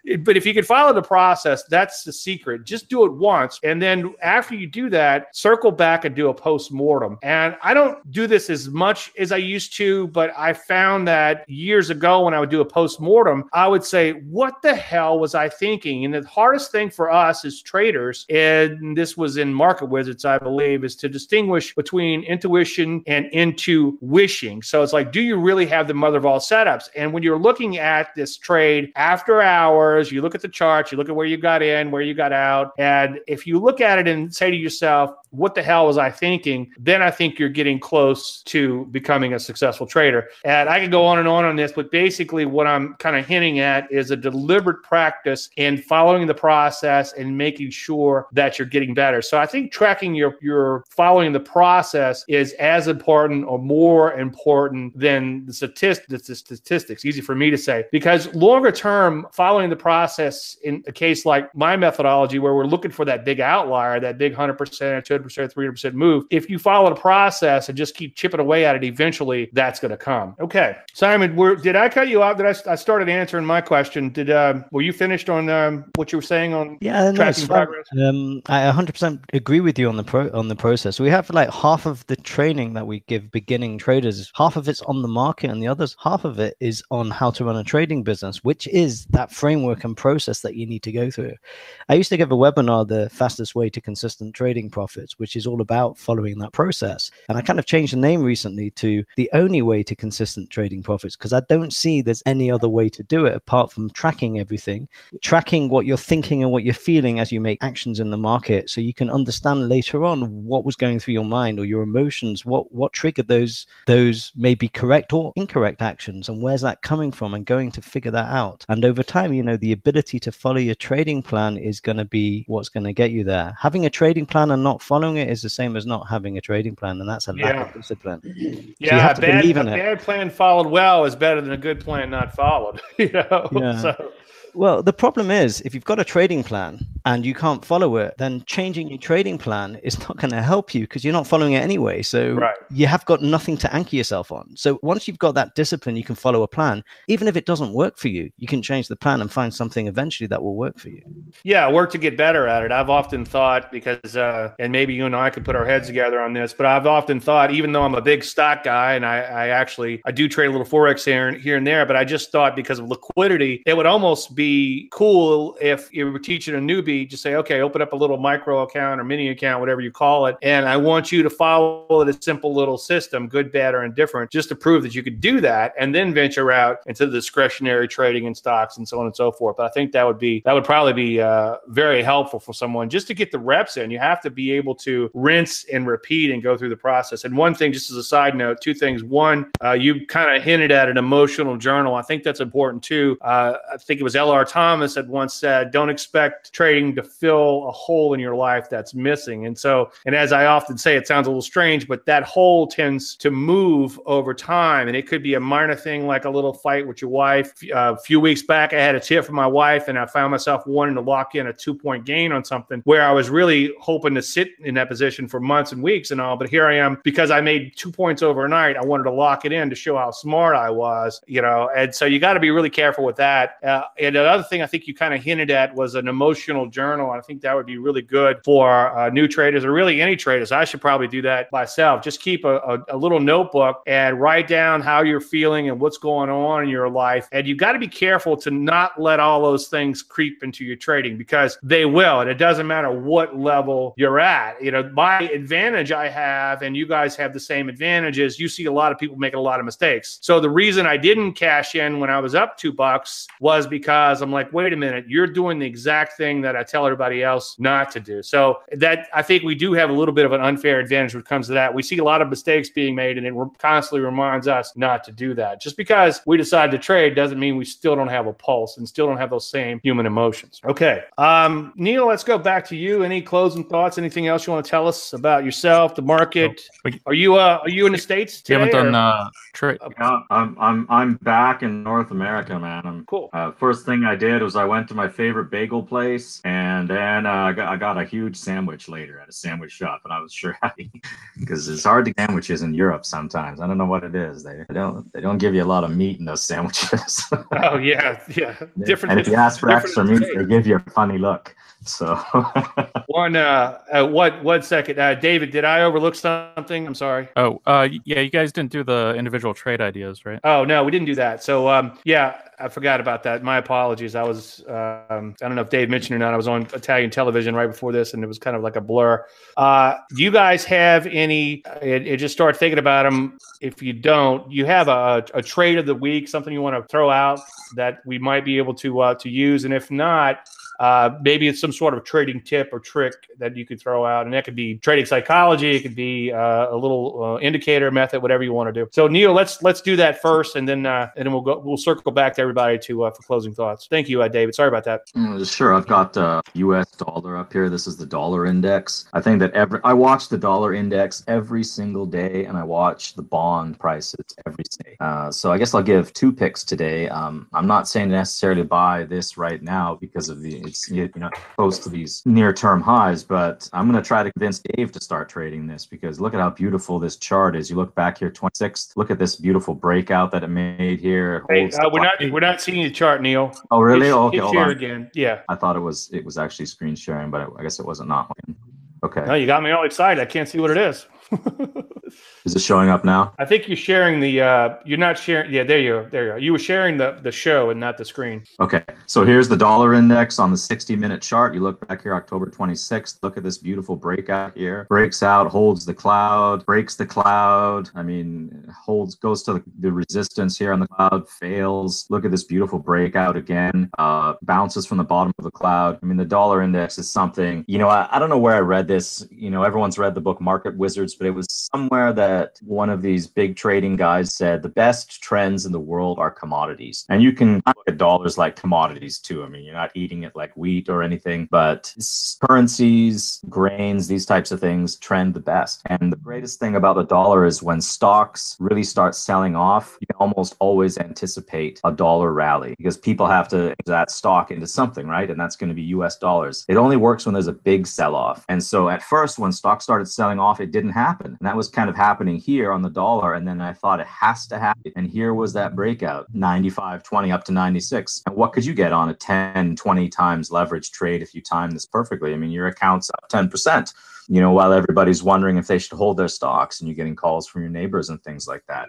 but if you can follow the process, that's the secret. Just do it once. And then after you do that, circle back and do a post-mortem. And I don't do this as much as I used to, but I found that years ago when I would do a post-mortem, I would say, what the hell was I thinking? And the hardest thing for us as traders, and this was in Market Wizards, I believe, is to distinguish between intuition and into wishing. So it's like, do you really have the mother of all setups? And when you're looking at this trade after hours, you look at the charts, you look at where you got in, where you got out. And if you look at it and say to yourself, what the hell was I thinking? Then I think you're getting close to becoming a successful trader. And I could go on and on on this, but basically what I'm kind of hinting at is a deliberate practice in following the process and making sure that you're getting better. So I think tracking your, your following the process is as important or more important than the statistics, the statistics. Easy for me to say, because longer term, following the process in a case like my methodology, where we're looking for that big outlier, that big one hundred percent or two hundred percent, three hundred percent move, if you follow the process and just keep chipping away at it, eventually that's going to come. Okay. Simon, were, did I cut you off? Did I, I started answering my question. Did uh, were you finished on um, what you were saying on yeah, tracking no, progress? Um, I one hundred percent agree with you on the pro on the process. We have like half of the training that we give beginning traders, half of it's on the market, and the others half of it is on how to run a trading business, which is that framework and process that you need to go through. I used to give a webinar, The Fastest Way to Consistent Trading Profits, which is all about following that process. And I kind of changed the name recently to The Only Way to Consistent Trading Profits, because I don't see there's any other way to do it apart from tracking everything, tracking what you're thinking and what you're feeling as you make actions in the market, so you can understand later on what was going through your mind or your emotions, what what triggered those those maybe correct or incorrect actions, and where's that coming from, and going to figure that out. And over time, you know, the ability to follow your trading plan is going to be what's going to get you there. Having a trading plan and not following it is the same as not having a trading plan, and that's a lack Yeah. of discipline. Yeah, so you have a to bad, believe in a it. bad plan followed well is better than a good plan not followed. You know, Yeah. so Well, the problem is, if you've got a trading plan and you can't follow it, then changing your trading plan is not going to help you because you're not following it anyway. So Right. you have got nothing to anchor yourself on. So once you've got that discipline, you can follow a plan. Even if it doesn't work for you, you can change the plan and find something eventually that will work for you. yeah, work to get better at it. I've often thought, because, uh, and maybe you and I could put our heads together on this, but I've often thought, even though I'm a big stock guy and I, I actually, I do trade a little Forex here and, here and there, but I just thought because of liquidity, it would almost be cool if you were teaching a newbie, just say, okay, open up a little micro account or mini account, whatever you call it, and I want you to follow this simple little system, good, bad, or indifferent, just to prove that you could do that, and then venture out into the discretionary trading in stocks and so on and so forth. But I think that would be that would probably be uh, very helpful for someone just to get the reps in. You have to be able to rinse and repeat and go through the process. And one thing, just as a side note, two things. One, uh, you kind of hinted at an emotional journal. I think that's important too. Uh, I think it was L R Thomas had once said, don't expect trading to fill a hole in your life that's missing. And so, and as I often say, it sounds a little strange, but that hole tends to move over time. And it could be a minor thing like a little fight with your wife. Uh, a few weeks back, I had a tip from my wife and I found myself wanting to lock in a two point gain on something where I was really hoping to sit in that position for months and weeks and all. But here I am, because I made two points overnight, I wanted to lock it in to show how smart I was, you know. And so you got to be really careful with that. Uh, and another thing I think you kind of hinted at was an emotional journal. I think that would be really good for uh, new traders, or really any traders. I should probably do that myself. Just keep a, a, a little notebook and write down how you're feeling and what's going on in your life. And you got to be careful to not let all those things creep into your trading, because they will. And it doesn't matter what level you're at. You know, my advantage I have, and you guys have the same advantages, you see a lot of people making a lot of mistakes. So the reason I didn't cash in when I was up two bucks was because I'm like, wait a minute, you're doing the exact thing that I tell everybody else not to do. So that, I think we do have a little bit of an unfair advantage when it comes to that. We see a lot of mistakes being made, and it constantly reminds us not to do that. Just because we decide to trade doesn't mean we still don't have a pulse and still don't have those same human emotions. Okay. Um, Neil, let's go back to you. Any closing thoughts? Anything else you want to tell us about yourself, the market? Are you uh, are you in the States today? You haven't done or? uh, trade. Yeah, I'm I'm I'm back in North America, man. I'm Cool. Uh, first thing I did was I went to my favorite bagel place And then uh, I, got, I got a huge sandwich later at a sandwich shop, and I was sure happy because it's hard to get sandwiches in Europe sometimes. I don't know what it is. They, they don't they don't give you a lot of meat in those sandwiches. Oh yeah, yeah. Different. And if you ask for extra meat, they give you a funny look. So one uh, uh what one second, uh David, did I overlook something? I'm sorry. Oh, uh, yeah, you guys didn't do the individual trade ideas, right? Oh no, we didn't do that. So um yeah, I forgot about that. My apologies. I was um I don't know if Dave mentioned or not. I was on Italian television right before this, and it was kind of like a blur. Uh, do you guys have any? It, it just start thinking about them. If you don't, you have a, a trade of the week, something you want to throw out that we might be able to uh, to use, and if not. Uh, maybe it's some sort of trading tip or trick that you could throw out, and that could be trading psychology. It could be uh, a little uh, indicator method, whatever you want to do. So, Neil, let's let's do that first, and then uh, and then we'll go. We'll circle back to everybody to uh, for closing thoughts. Thank you, uh, David. Sorry about that. Mm, sure, I've got uh, U S dollar up here. This is the dollar index. I think that every I watch the dollar index every single day, and I watch the bond prices every day. Uh, so I guess I'll give two picks today. Um, I'm not saying to necessarily buy this right now because of the it's you know close to these near-term highs, but I'm going to try to convince Dave to start trading this because look at how beautiful this chart is. You look back here, twenty-sixth. Look at this beautiful breakout that it made here. Hey, uh, we're not we're not seeing the chart, Neil. Oh, really? Hit, okay, hit hold share on. again. Yeah. I thought it was it was actually screen sharing, but I guess it wasn't not. Okay. No, you got me all excited. I can't see what it is. Is it showing up now? I think you're sharing the. Uh, you're not sharing. Yeah, there you go. There you go. You were sharing the the show and not the screen. Okay, so here's the dollar index on the sixty minute chart. You look back here, October twenty-sixth. Look at this beautiful breakout here. Breaks out, holds the cloud, breaks the cloud. I mean, holds, goes to the, the resistance here on the cloud, fails. Look at this beautiful breakout again. Uh, bounces from the bottom of the cloud. I mean, the dollar index is something. You know, I, I don't know where I read this. You know, everyone's read the book Market Wizards, but it was somewhere that one of these big trading guys said the best trends in the world are commodities. And you can look at dollars like commodities too. I mean, you're not eating it like wheat or anything, but currencies, grains, these types of things trend the best. And the greatest thing about the dollar is when stocks really start selling off, you can almost always anticipate a dollar rally because people have to use that stock into something, right? And that's going to be U S dollars. It only works when there's a big sell-off. And so at first, when stocks started selling off, it didn't happen. And that was kind of happening here on the dollar. And then I thought it has to happen. And here was that breakout, ninety-five twenty up to ninety-six. And what could you get on a ten, twenty times leverage trade if you time this perfectly? I mean, your account's up ten percent, you know, while everybody's wondering if they should hold their stocks and you're getting calls from your neighbors and things like that.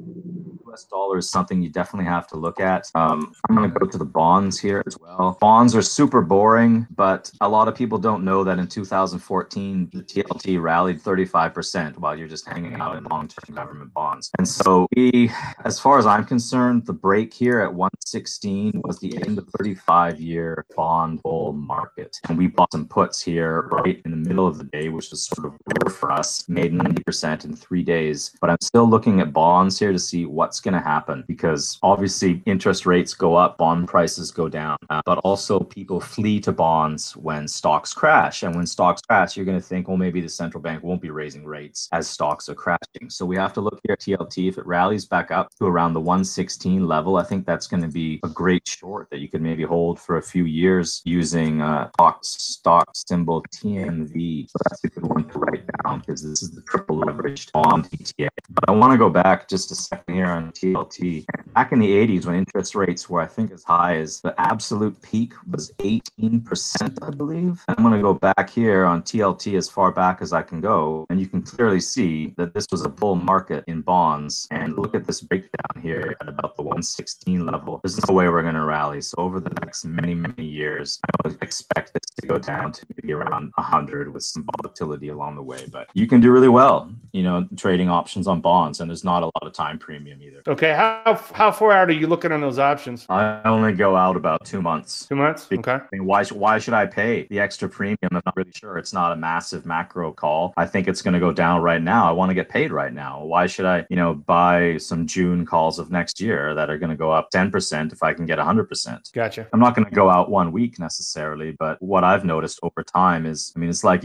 U S dollar is something you definitely have to look at. Um, I'm going to go to the bonds here as well. Bonds are super boring, but a lot of people don't know that in two thousand fourteen, the T L T rallied thirty-five percent while you're just hanging out in long-term government bonds. And so we, as far as I'm concerned, the break here at one sixteen was the end of thirty-five year bond bull market. And we bought some puts here right in the middle of the day, which was sort of rare for us, made ninety percent in three days. But I'm still looking at bonds here to see what's going to happen because obviously interest rates go up, bond prices go down, uh, but also people flee to bonds when stocks crash. And when stocks crash, you're going to think, well, maybe the central bank won't be raising rates as stocks are crashing. So we have to look here at T L T. If it rallies back up to around the one sixteen level, I think that's going to be a great short that you could maybe hold for a few years using uh, stock, stock symbol T M V. So that's a good one to write down because this is the triple leveraged bond E T F. But I want to go back just a second here on T L T. Back in the eighties, when interest rates were, I think, as high as the absolute peak was eighteen percent, I believe. I'm going to go back here on T L T as far back as I can go, and you can clearly see that this was a bull market in bonds. And look at this breakdown here at about the one sixteen level. There's no way we're going to rally. So over the next many, many years, I would expect this to go down to maybe around one hundred with some volatility along the way. But you can do really well, you know, trading options on bonds, and there's not a lot of time premium either. Okay, how how far out are you looking on those options? I only go out about two months. Two months? Okay. I mean, why, why should I pay the extra premium? I'm not really sure. It's not a massive macro call. I think it's going to go down right now. I want to get paid right now. Why should I, you know, buy some June calls of next year that are going to go up ten percent if I can get one hundred percent? Gotcha. I'm not going to go out one week necessarily, but what I've noticed over time is, I mean, it's like you said,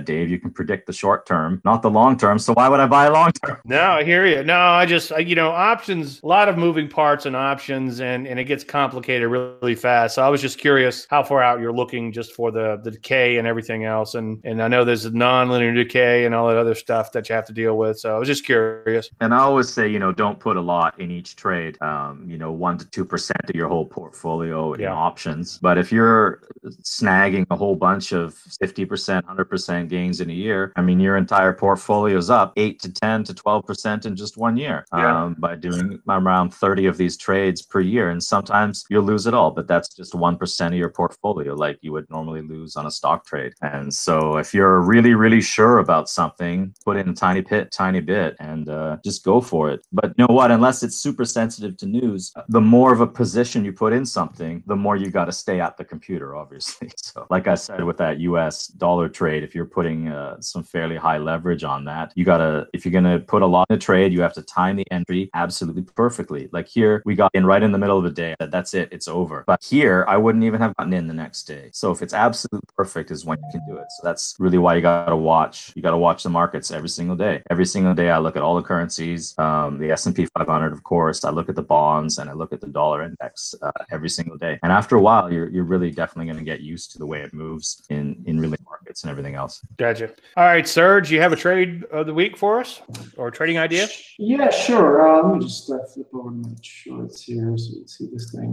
Dave. You can predict the short term, not the long term. So why would I buy a long term? No, I hear you. No, I just, you know, options, a lot of moving parts and options, and, and it gets complicated really fast. So I was just curious how far out you're looking just for the, the decay and everything else. And, and I know there's a non-linear decay and all that other stuff that you have to deal with. So I was just curious. And I always say, you know, don't put a lot in each trade. Um, you know, one to two percent of your whole portfolio in Yeah. options. But if you're snagging a whole bunch of fifty percent, one hundred percent gains in a year, I mean, your entire portfolio's up eight to ten to twelve percent in just one year Yeah. um, by doing around thirty of these trades per year. And sometimes you'll lose it all, but that's just one percent of your portfolio, like you would normally lose on a stock trade. And so if you're really, really sure about something, put in a tiny bit, tiny bit, and uh, just go for it. But you know what? Unless it's super sensitive to news, the more of a position you put in something, the more you got to stay at the computer, obviously. So like I said, with that U S dollar trade, if you're putting uh, some fairly high leverage on that, you got to, if you're going to put a lot in a trade, you have to time the entry absolutely perfectly. Like here, we got in right in the middle of the day. That's it. It's over. But here, I wouldn't even have gotten in the next day. So if it's absolutely perfect is when you can do it. So that's really why you got to watch. You got to watch the markets every single day. Every single day, I look at all the currencies, um, the S and P five hundred, of course. I look at the bonds and I look at the dollar index uh, every single day. And after a while, you're you're really definitely going to get used to the way it moves in in really markets and everything else. Gotcha. All right, Serge, you have a trade of the week for us or a trading idea? Yeah, sure. Uh, let me just uh, flip over to my shorts here so you can see this thing.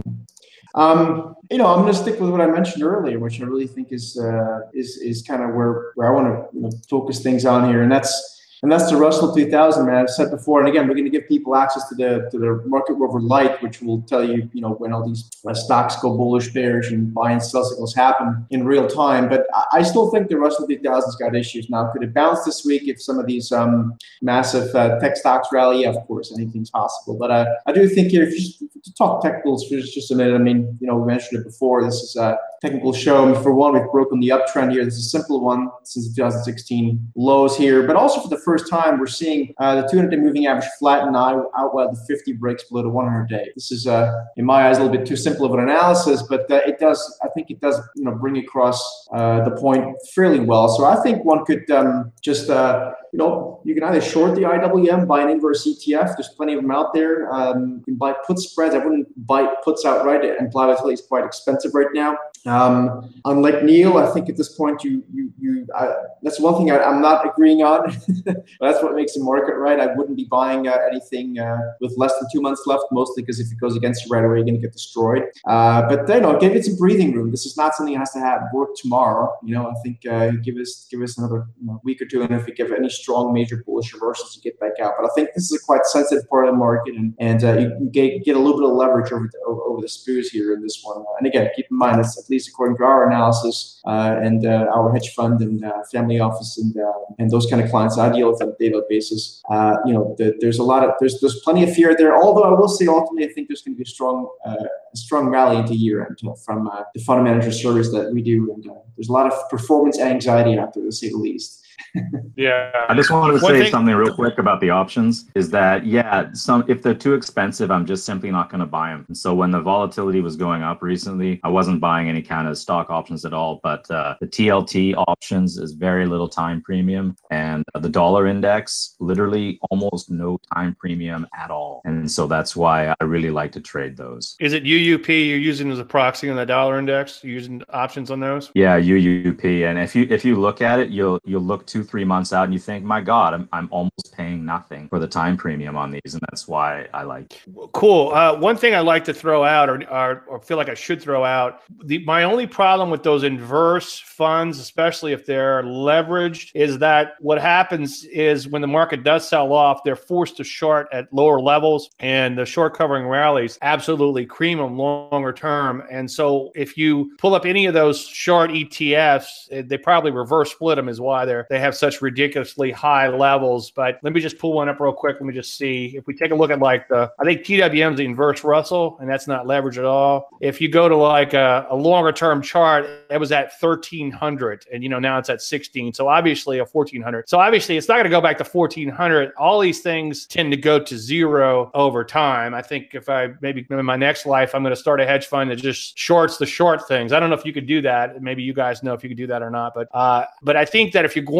Um, you know, I'm going to stick with what I mentioned earlier, which I really think is uh, is is kind of where where I want to you know, focus things on here, and that's. And that's the Russell two thousand, man. I've said before, and again, we're going to give people access to the to the Market Rover Lite, which will tell you, you know, when all these uh, stocks go bullish, bearish, and buy and sell signals happen in real time. But I still think the Russell two thousand's got issues. Now, could it bounce this week if some of these um, massive uh, tech stocks rally? Yeah, of course, anything's possible. But uh, I do think here, if you just, to talk technicals for just a minute, I mean, you know, we mentioned it before. This is a technical show. I mean, for one, we've broken the uptrend here. This is a simple one since two thousand sixteen lows here, but also for the first time, we're seeing uh, the two hundred day moving average flatten out, out while the fifty breaks below the one hundred day. This is, uh, in my eyes, a little bit too simple of an analysis, but uh, it does, I think it does, you know, bring across uh, the point fairly well. So I think one could um, just, uh, you know, you can either short the I W M, buy an inverse E T F. There's plenty of them out there. Um, you can buy put spreads. I wouldn't buy puts outright, and volatility is quite expensive right now. Um, unlike Neil, I think at this point, you, you, you, I, that's one thing I, I'm not agreeing on. That's what makes a market, right? I wouldn't be buying uh, anything uh, with less than two months left, mostly because if it goes against you right away, you're going to get destroyed. Uh, but you know, give it some breathing room. This is not something that has to have work tomorrow. You know, I think uh, give us give us another you know, week or two, and if we give any strong major bullish reversals, you get back out. But I think this is a quite sensitive part of the market, and and uh, you, you get get a little bit of leverage over the, over, over the S P Ys here in this one. And again, keep in mind, it's at least according to our analysis uh, and uh, our hedge fund and uh, family office and uh, and those kind of clients I deal with on a daily basis. Uh, you know, the, there's a lot of there's there's plenty of fear there. Although I will say, ultimately, I think there's going to be a strong uh, a strong rally into year end from uh, the fund manager service that we do, and uh, there's a lot of performance anxiety out there, to say the least. Yeah. I just wanted to One say thing- something real quick about the options is that, yeah, some if they're too expensive, I'm just simply not going to buy them. And so when the volatility was going up recently, I wasn't buying any kind of stock options at all. But uh, the T L T options is very little time premium, and uh, the dollar index, literally almost no time premium at all. And so that's why I really like to trade those. Is it U U P you're using as a proxy on the dollar index? You're using options on those? Yeah, U U P. And if you if you look at it, you'll you'll look two, three months out and you think, my God, I'm I'm almost paying nothing for the time premium on these. And that's why I like. Cool. Uh, one thing I like to throw out or, or or feel like I should throw out, the my only problem with those inverse funds, especially if they're leveraged, is that what happens is when the market does sell off, they're forced to short at lower levels, and the short covering rallies absolutely cream them longer term. And so if you pull up any of those short E T Fs, they probably reverse split them is why they're they have such ridiculously high levels. But let me just pull one up real quick. Let me just see. If we take a look at like the, I think T W M is the inverse Russell, and that's not leverage at all. If you go to like a, a longer term chart, it was at thirteen hundred, and you know now it's at sixteen. So obviously a fourteen hundred. So obviously it's not going to go back to fourteen hundred. All these things tend to go to zero over time. I think if I maybe in my next life, I'm going to start a hedge fund that just shorts the short things. I don't know if you could do that. Maybe you guys know if you could do that or not. But uh, but I think that if you're going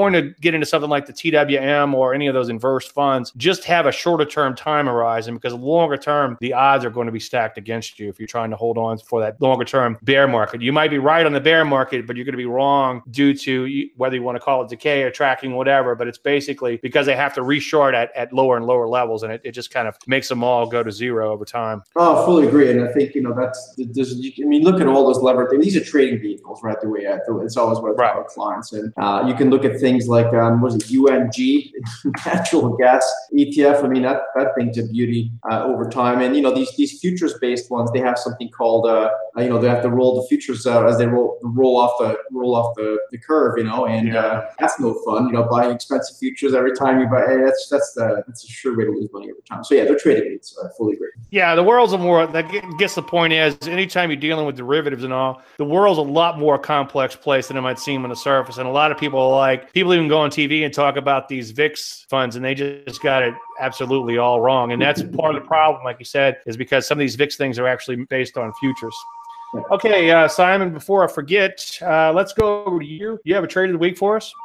going to get into something like the T W M or any of those inverse funds, just have a shorter term time horizon, because longer term, the odds are going to be stacked against you if you're trying to hold on for that longer term bear market. You might be right on the bear market, but you're going to be wrong due to whether you want to call it decay or tracking, whatever. But it's basically because they have to reshort at, at lower and lower levels, and it, it just kind of makes them all go to zero over time. Oh, I fully agree. And I think, you know, that's, there's, I mean, look at all those levered things. These are trading vehicles, right? The way I, it's always what I tell our clients. And uh, you can look at things like, um, what is it, U N G, natural gas E T F. I mean, that, that thing's a beauty uh, over time. And, you know, these, these futures-based ones, they have something called, uh, you know, they have to roll the futures out as they roll, roll off the, roll off the, the curve, you know, and yeah. uh, that's no fun, you know, buying expensive futures every time you buy, hey, that's, that's the, that's a sure way to lose money over time. So yeah, they're trading rates. So I fully agree. Yeah, the world's a more, that gets the point is, anytime you're dealing with derivatives and all, the world's a lot more complex place than it might seem on the surface. And a lot of people are like, people even go on T V and talk about these V I X funds, and they just got it absolutely all wrong. And that's part of the problem, like you said, is because some of these V I X things are actually based on futures. Okay, uh, Simon, before I forget, uh, let's go over to you. You have a trade of the week for us?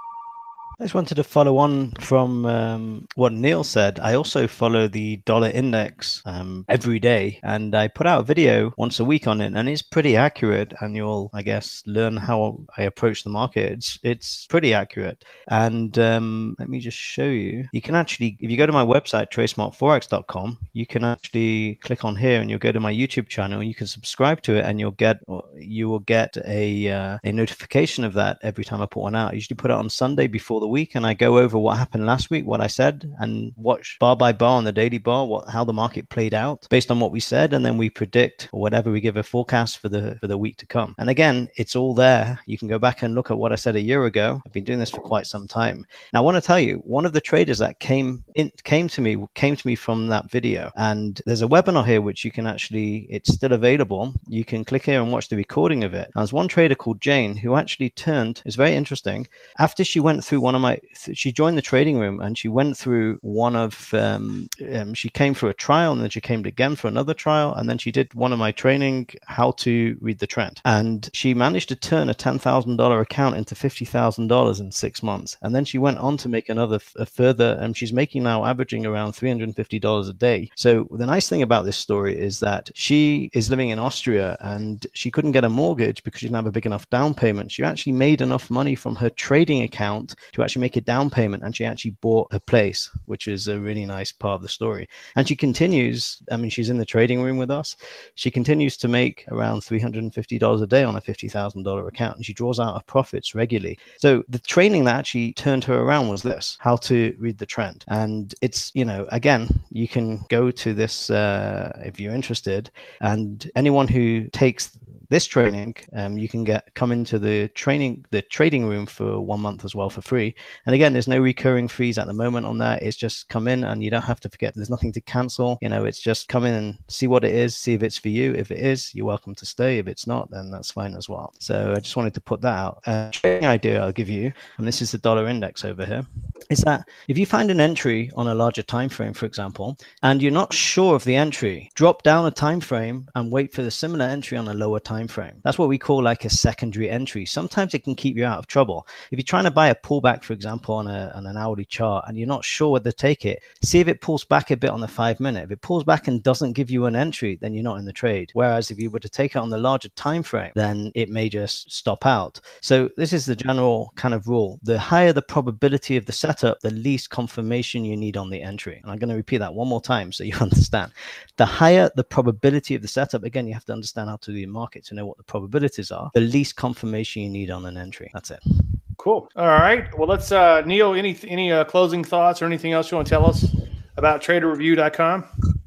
I just wanted to follow on from um, what Neil said. I also follow the dollar index um, every day, and I put out a video once a week on it, and it's pretty accurate. And you'll, I guess, learn how I approach the market. It's it's pretty accurate. And um, let me just show you. You can actually, if you go to my website, trade smart forex dot com, you can actually click on here, and you'll go to my YouTube channel. You can subscribe to it, and you'll get you will get a uh, a notification of that every time I put one out. I usually put it on Sunday before the week, and I go over what happened last week, what I said, and watch bar by bar on the daily bar what how the market played out based on what we said, and then we predict or whatever, we give a forecast for the for the week to come. And again, it's all there. You can go back and look at what I said a year ago. I've been doing this for quite some time. Now I want to tell you, one of the traders that came in came to me came to me from that video, and there's a webinar here which you can actually, it's still available. You can click here and watch the recording of it. And there's one trader called Jane who actually turned, it's very interesting, after she went through one of my she joined the trading room, and she went through one of um, um she came through a trial, and then she came again for another trial, and then she did one of my training, how to read the trend, and she managed to turn a ten thousand dollar account into fifty thousand dollars in six months. And then she went on to make another a further, and she's making now averaging around three hundred fifty dollars a day. So the nice thing about this story is that she is living in Austria, and she couldn't get a mortgage because she didn't have a big enough down payment. She actually made enough money from her trading account to actually make a down payment, and she actually bought a place, which is a really nice part of the story. And she continues, I mean, she's in the trading room with us. She continues to make around three hundred fifty dollars a day on a fifty thousand dollar account, and she draws out her profits regularly. So the training that actually turned her around was this, how to read the trend. And it's, you know, again, you can go to this uh, if you're interested, and anyone who takes this training, um, you can get come into the training, the trading room for one month as well for free. And again, there's no recurring fees at the moment on that. It's just come in, and you don't have to forget. There's nothing to cancel. You know, it's just come in and see what it is, see if it's for you. If it is, you're welcome to stay. If it's not, then that's fine as well. So I just wanted to put that out. Uh, trading idea I'll give you, and this is the dollar index over here, is that if you find an entry on a larger time frame, for example, and you're not sure of the entry, drop down a time frame and wait for the similar entry on a lower time frame. That's what we call like a secondary entry. Sometimes it can keep you out of trouble. If you're trying to buy a pullback, for example, on, a, on an hourly chart, and you're not sure whether to take it, see if it pulls back a bit on the five minute. If it pulls back and doesn't give you an entry, then you're not in the trade. Whereas if you were to take it on the larger time frame, then it may just stop out. So this is the general kind of rule. The higher the probability of the setup, the least confirmation you need on the entry. And I'm going to repeat that one more time so you understand. The higher the probability of the setup, again, you have to understand how to do the market to know what the probabilities are, the least confirmation you need on an entry. That's it. Cool. All right. Well, let's, uh, Neil, any any uh, closing thoughts or anything else you want to tell us about trader review dot com?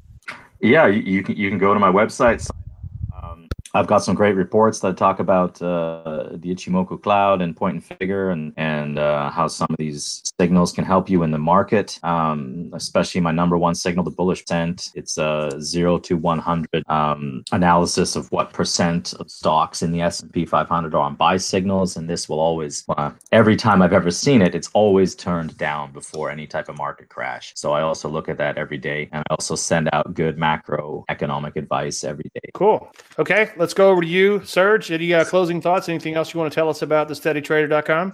Yeah, you, you can you can go to my website. Um, I've got some great reports that talk about uh, the Ichimoku cloud and point and figure, and and uh, how some of these signals can help you in the market. Um, especially my number one signal, the bullish percent. It's a zero to one hundred um, analysis of what percent of stocks in the S and P five hundred are on buy signals, and this will always, uh, every time I've ever seen it, it's always turned down before any type of market crash. So I also look at that every day, and I also send out good macroeconomic advice every day. Cool. Okay, let's go over to you, Serge. Any uh, closing thoughts? Anything else you want to tell us about the steady trader dot com?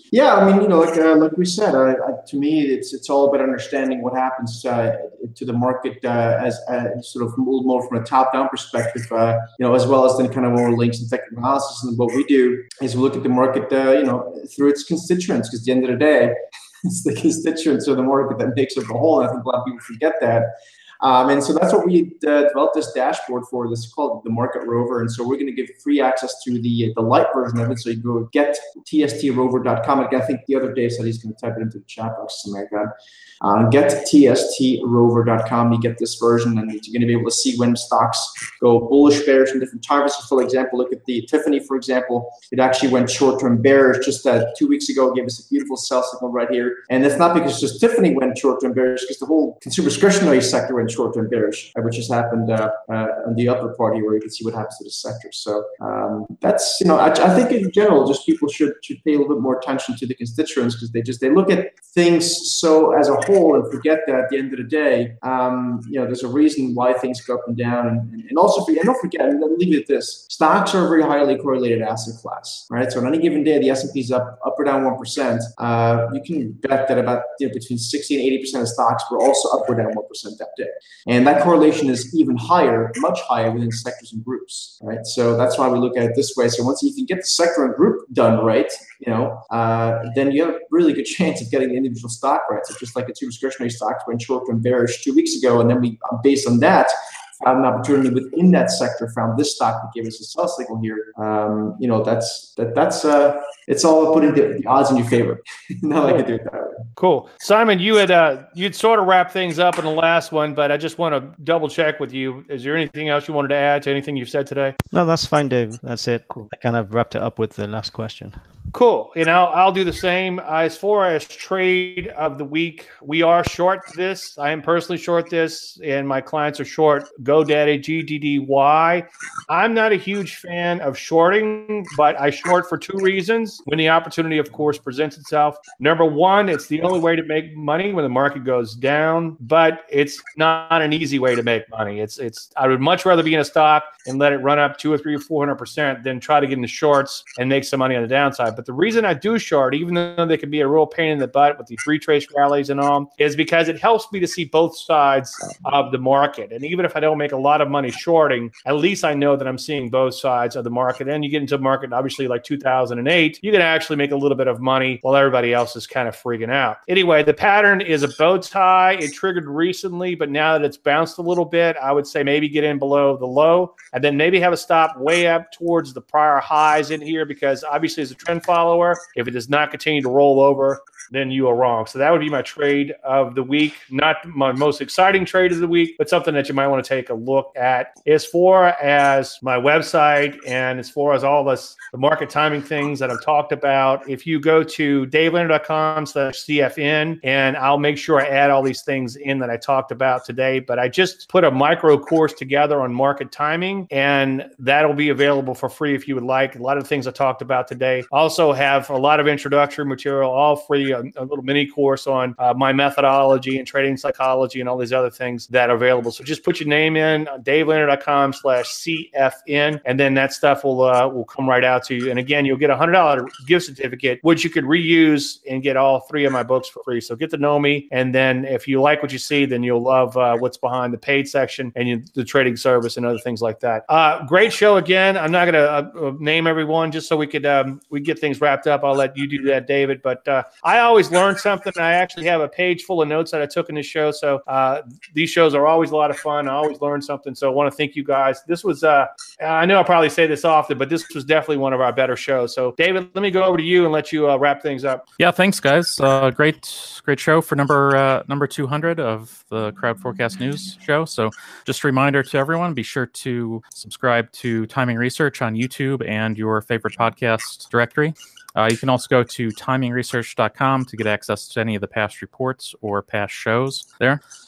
Yeah, I mean, you know, like uh, like we said, uh, uh, to me, it's it's all about understanding what happens uh, to the market uh, as uh, sort of a little more from a top-down perspective, uh, you know, as well as then kind of more links and technical analysis. And what we do is we look at the market, uh, you know, through its constituents, because at the end of the day, it's the constituents of the market that makes up the whole. And I think a lot of people forget that. Um, and so that's what we uh, developed this dashboard for. This is called the Market Rover. And so we're going to give free access to the the light version of it. So you go get T S T rover dot com. I think the other day said he's going to type it into the chat box. Something like that. Uh, get T S T rover dot com. You get this version, and you're going to be able to see when stocks go bullish, bearish, in different time. So, for example, look at the Tiffany, for example. It actually went short-term bearish just uh, two weeks ago. Gave us a beautiful sell signal right here. And it's not because just Tiffany went short-term bearish, because the whole consumer discretionary sector went short-term bearish, uh, which has happened uh, uh, on the upper part here, where you can see what happens to the sector. So um, that's, you know, I, I think in general, just people should should pay a little bit more attention to the constituents, because they just they look at things so as a whole and forget that at the end of the day, um, you know, there's a reason why things go up and down, and, and also forget, and don't forget, and let me leave it at this: stocks are a very highly correlated asset class, right? So on any given day, the S and P is up up or down one percent. Uh, you can bet that about, you know, between sixty and eighty percent of stocks were also up or down one percent that day, and that correlation is even higher, much higher within sectors and groups, right? So that's why we look at it this way. So once you can get the sector and group done right, you know, uh, then you have a really good chance of getting the individual stock right. So just like the two discretionary stocks went short-term bearish two weeks ago, and then we, based on that, found an opportunity within that sector, found this stock that gave us a sell signal here. Um, you know, that's that that's uh, it's all putting the, the odds in your favor. Now I can do it that way. Cool, Simon. You had uh, you'd sort of wrap things up in the last one, but I just want to double check with you. Is there anything else you wanted to add to anything you've said today? No, that's fine, Dave. That's it. Cool. I kind of wrapped it up with the last question. Cool. You know, I'll do the same. As far as trade of the week, we are short this. I am personally short this, and my clients are short GoDaddy, G D D Y. I'm not a huge fan of shorting, but I short for two reasons. When the opportunity, of course, presents itself. Number one, it's the only way to make money when the market goes down, but it's not an easy way to make money. It's it's. I would much rather be in a stock and let it run up two or three or four hundred percent than try to get in the shorts and make some money on the downside. But the reason I do short, even though they can be a real pain in the butt with these retrace rallies and all, is because it helps me to see both sides of the market. And even if I don't make a lot of money shorting, at least I know that I'm seeing both sides of the market. And you get into a market, obviously, like two thousand eight, you can actually make a little bit of money while everybody else is kind of freaking out. Anyway, the pattern is a bow tie. It triggered recently, but now that it's bounced a little bit, I would say maybe get in below the low and then maybe have a stop way up towards the prior highs in here, because obviously as a trend follower, if it does not continue to roll over, then you are wrong. So that would be my trade of the week. Not my most exciting trade of the week, but something that you might want to take a look at. As far as my website and as far as all this, the market timing things that I've talked about, if you go to dave landry dot com slash C F N, and I'll make sure I add all these things in that I talked about today. But I just put a micro course together on market timing, and that'll be available for free if you would like. A lot of the things I talked about today. Also have a lot of introductory material, all free, a, a little mini course on uh, my methodology and trading psychology and all these other things that are available. So just put your name in, dave landry dot com slash C F N, and then that stuff will uh, will come right out to you. And again, you'll get a one hundred dollars gift certificate, which you could reuse and get all three of my books for free. So get to know me, and then if you like what you see, then you'll love uh, what's behind the paid section and you, the trading service and other things like that. Uh, great show again. I'm not going to uh, name everyone just so we could um, we get things wrapped up. I'll let you do that, David. But uh, I always learn something. I actually have a page full of notes that I took in this show. So uh, these shows are always a lot of fun. I always learn something. So I want to thank you guys. This was, uh, I know I probably say this often, but this was definitely one of our better shows. So David, let me go over to you and let you uh, wrap things up. Yeah, thanks, guys. Uh, great, great show for number uh, number two hundred of the Crowd Forecast News show. So just a reminder to everyone, be sure to subscribe to Timing Research on YouTube and your favorite podcast directory. Uh, you can also go to timing research dot com to get access to any of the past reports or past shows there.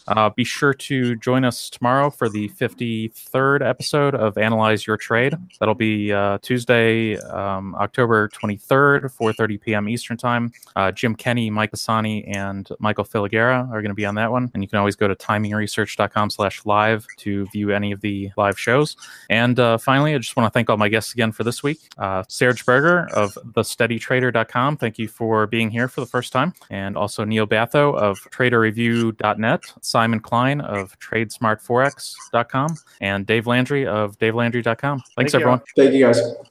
Uh, be sure to join us tomorrow for the fifty-third episode of Analyze Your Trade. That'll be uh, Tuesday, um, October twenty-third, four thirty p.m. Eastern Time. Uh, Jim Kenny, Mike Bassani, and Michael Filigera are going to be on that one. And you can always go to timingresearch.com slash live to view any of the live shows. And uh, finally, I just want to thank all my guests again for this week. Uh, Serge Berger of the steady trader dot com. Thank you for being here for the first time. And also Neil Batho of trader review dot net. Simon Klein of trade smart forex dot com, and Dave Landry of dave landry dot com. Thanks, Thank you. everyone. Thank you, guys.